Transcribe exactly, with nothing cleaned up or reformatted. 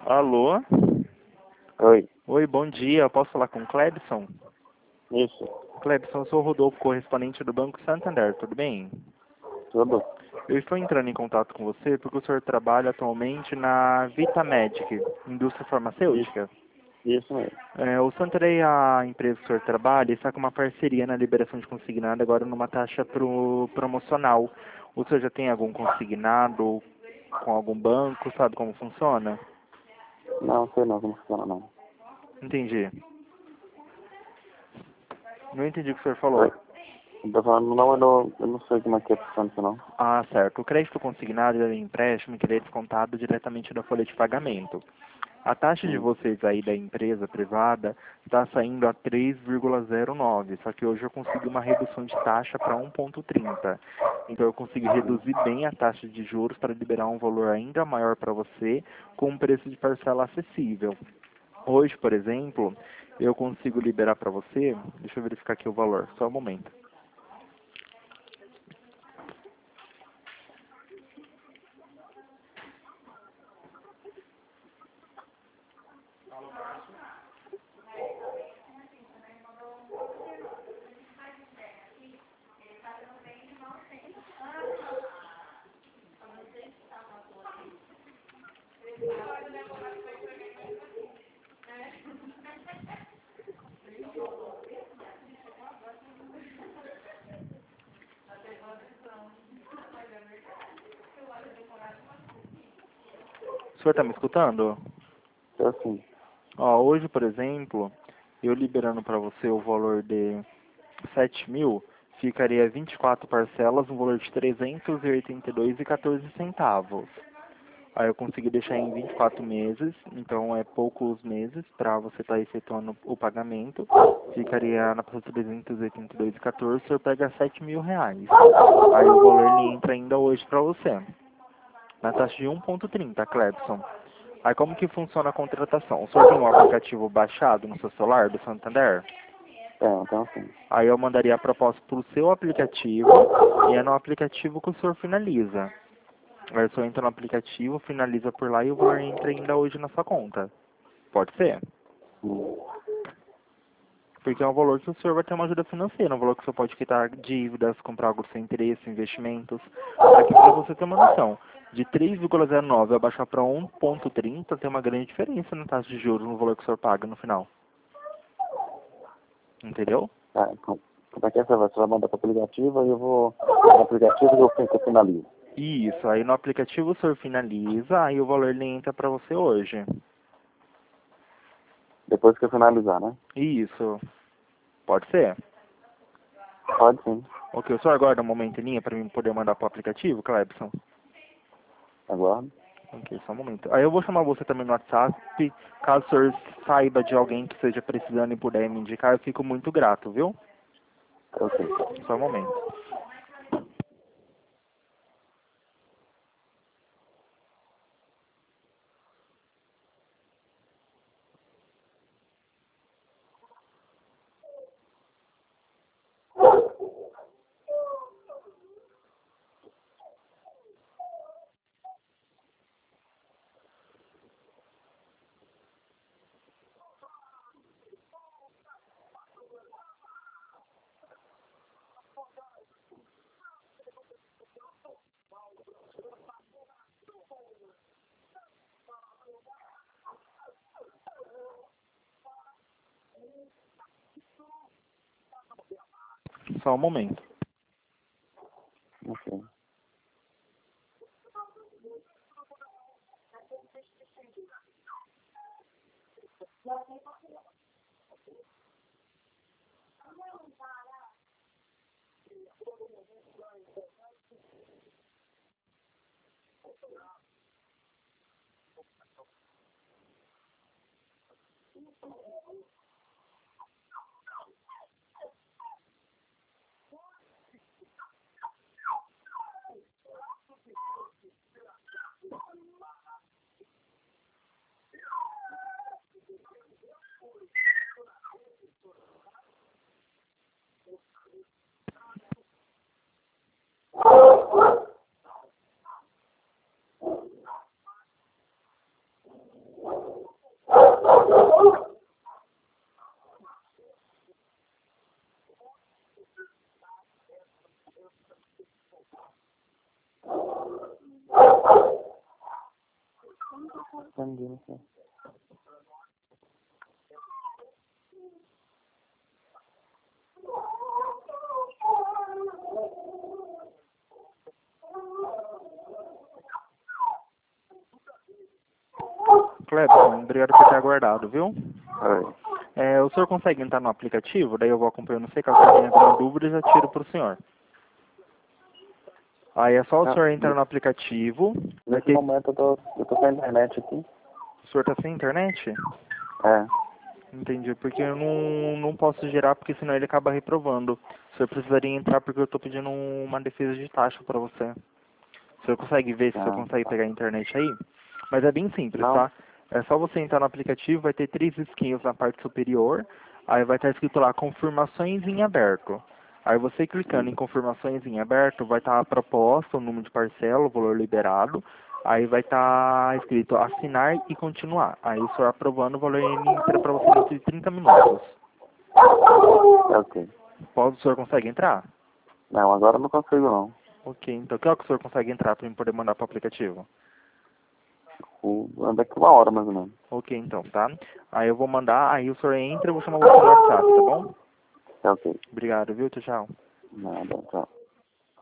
Alô? Oi. Oi, bom dia. Posso falar com o Clebson? Isso. Clebson, eu sou o Rodolfo, correspondente do Banco Santander, tudo bem? Tudo? Eu estou entrando em contato com você porque o senhor trabalha atualmente na Vitamedic, indústria Isso. farmacêutica. Isso mesmo. É, o Santander, a empresa que o senhor trabalha, está com uma parceria na liberação de consignado agora numa taxa pro, promocional. O senhor já tem algum consignado com algum banco, sabe como funciona? Não, sei não como funciona não. Entendi. Não entendi o que o senhor Oi. falou. Eu tô falando, não, eu não, eu não sei como é que é funciona isso não. Ah, certo. O crédito consignado é um empréstimo que ele é descontado diretamente da folha de pagamento. A taxa de Hum. vocês aí da empresa privada está saindo a três vírgula zero nove, só que hoje eu consegui uma redução de taxa para um vírgula trinta. Então eu consegui Hum. reduzir bem a taxa de juros para liberar um valor ainda maior para você com um preço de parcela acessível. Hoje, por exemplo, eu consigo liberar para você, deixa eu verificar aqui o valor, só um momento. O senhor está me escutando? Então assim, Ó, hoje, por exemplo, eu liberando para você o valor de sete mil, ficaria vinte e quatro parcelas, um valor de trezentos e oitenta e dois reais e quatorze centavos. Aí eu consegui deixar em vinte e quatro meses, então é poucos meses para você estar efetuando o pagamento. Ficaria na pessoa trezentos e oitenta e dois reais e quatorze centavos, o senhor pega sete mil reais. Aí o valor ele entra ainda hoje para você, na taxa de um vírgula trinta, Clebson. Aí como que funciona a contratação? O senhor tem um aplicativo baixado no seu celular do Santander? é, então assim. Aí eu mandaria a proposta para o seu aplicativo e é no aplicativo que o senhor finaliza. Aí o senhor entra no aplicativo, finaliza por lá e o valor entra ainda hoje na sua conta. Pode ser? Hum. Porque é um valor que o senhor vai ter uma ajuda financeira, um valor que o senhor pode quitar dívidas, comprar algo sem interesse, investimentos. Aqui para você ter uma noção, de três vírgula zero nove abaixar para um vírgula trinta tem uma grande diferença na taxa de juros no valor que o senhor paga no final. Entendeu? Tá, então, como é que é essa? Você vai mandar para o aplicativo e eu vou no aplicativo e eu penso que eu finalizo. Isso, aí no aplicativo o senhor finaliza, aí o valor ele entra para você hoje. Depois que eu finalizar, né? Isso, pode ser? Pode sim. Ok, o senhor aguarda um momento em linha para mim poder mandar para o aplicativo, Clebson? Aguardo. Ok, só um momento. Aí eu vou chamar você também no WhatsApp, caso o senhor saiba de alguém que esteja precisando e puder me indicar, eu fico muito grato, viu? Ok. Só um momento. Só um momento. Ok. entendi, não sei. Clebson, obrigado por ter aguardado, viu? Oi. É, o senhor consegue entrar no aplicativo? Daí eu vou acompanhando você, caso o senhor tenha alguma dúvida, eu já tiro pro senhor. Aí é só o Ah, senhor entrar no aplicativo. Vai Nesse ter... momento eu tô, eu tô sem internet aqui. O senhor tá sem internet? É. Entendi, porque eu não, não posso gerar, porque senão ele acaba reprovando. O senhor precisaria entrar porque eu estou pedindo uma defesa de taxa para você. O senhor consegue ver se o senhor Ah, consegue tá. pegar a internet aí? Mas é bem simples, Não. tá? É só você entrar no aplicativo, vai ter três risquinhos na parte superior, aí vai estar escrito lá, confirmações em aberto. Aí você clicando em confirmações em aberto, vai estar a proposta, o número de parcela, o valor liberado, aí vai estar escrito assinar e continuar. Aí o senhor aprovando, o valor entra para você dentro de trinta minutos. É ok. Pode, o senhor consegue entrar? Não, agora eu não consigo não. Ok, então que hora que o senhor consegue entrar para eu poder mandar para o aplicativo? O, daqui uma hora mais ou menos. Ok, então, tá? Aí eu vou mandar, aí o senhor entra, eu vou chamar você no WhatsApp, tá bom? É ok. Obrigado, viu? Tchau, tchau. Nada, tchau.